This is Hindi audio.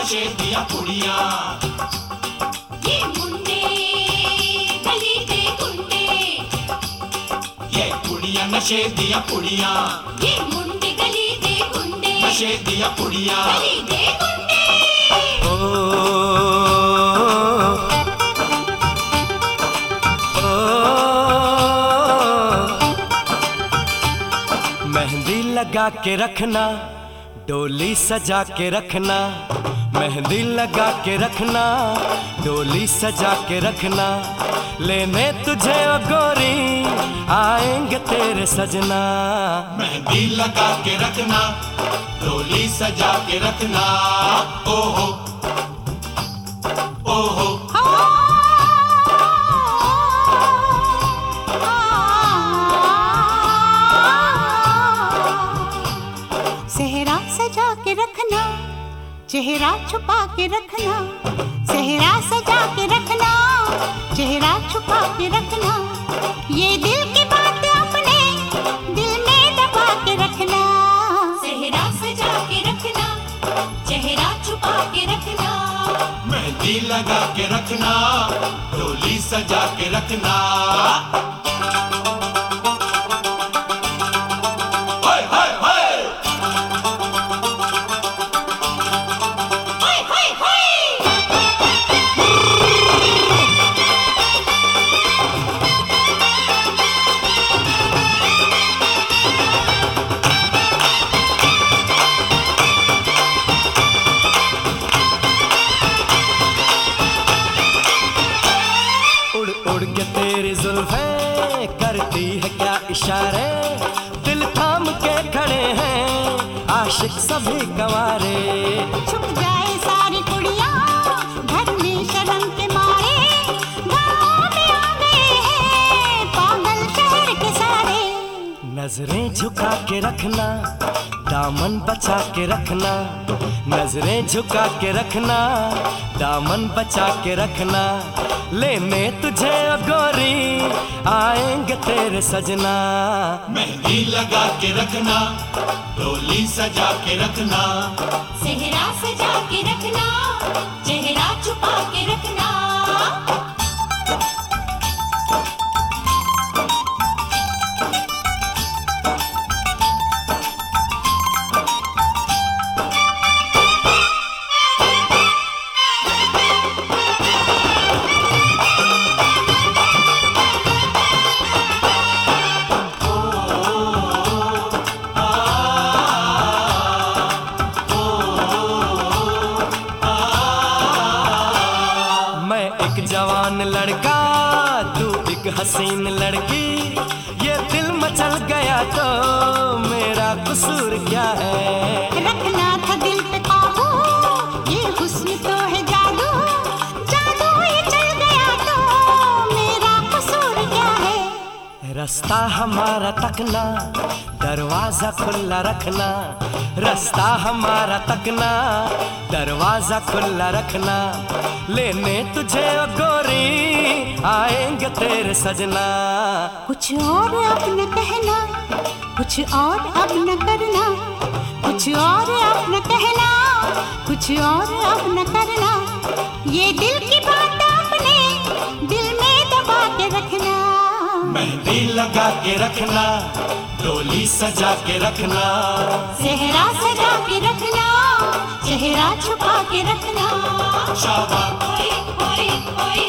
नशे दिया कुड़ियाँ, ये मुंडे गली दे गुंडे, ये कुड़ियाँ नशे दिया कुड़ियाँ, ये मुंडे गली दे गुंडे, नशे दिया कुड़ियाँ। गली दे गुंडे। मेहंदी लगा के रखना, डोली सजा के रखना, मेहंदी लगा के रखना, डोली सजा के रखना, लेने तुझे ओ गोरी आएंगे तेरे सजना। मेहंदी लगा के रखना, डोली सजा के रखना, ओहो ओहो। सेहरा सजा के रखना, चेहरा छुपा के रखना, सेहरा सजा के रखना, चेहरा छुपा के रखना, ये दिल की बात अपने दिल में दबा के रखना। सेहरा सजा के रखना, चेहरा छुपा के रखना, मेहंदी लगा के रखना, डोली सजा के रखना। उड़ के तेरी जुल्फें करती है क्या इशारे, दिल थाम के खड़े हैं आशिक सभी गवारे। छुप जाए सारी कुड़ियाँ घर में शर्म के मारे, गाँव में आ गए हैं पागल शहर के सारे। नजरें झुका के रखना, दामन बचा के रखना, नजरें झुका के रखना, दामन बचा के रखना, लेने तुझे ओ गोरी आएंगे तेरे सजना। मेहंदी लगा के रखना, डोली सजा के रखना, सेहरा सजा के रखना, चेहरा छुपा के रखना। जवान लड़का तू एक हसीन लड़की, ये दिल मचल गया तो मेरा कसूर क्या है। रखना था दिल पे काबू, ये हुस्न तो है जादू, जादू ये चल गया तो मेरा कसूर क्या है। रास्ता हमारा तकना, दरवाजा खुला रखना, रास्ता हमारा तकना, दरवाजा खुला रखना, लेने तुझे ओ गोरी आएंगे तेरे सजना। कुछ और अब न कहना, कुछ और अब न करना, कुछ और अब न कहना, कुछ और अब न करना, ये दिल की बात अपने दिल में दबा के रखना। मेहंदी लगा के रखना, डोली सजा के रखना, सेहरा सजा के रखना, चेहरा छुपा के रखना। शाबाश। ओए ओए ओए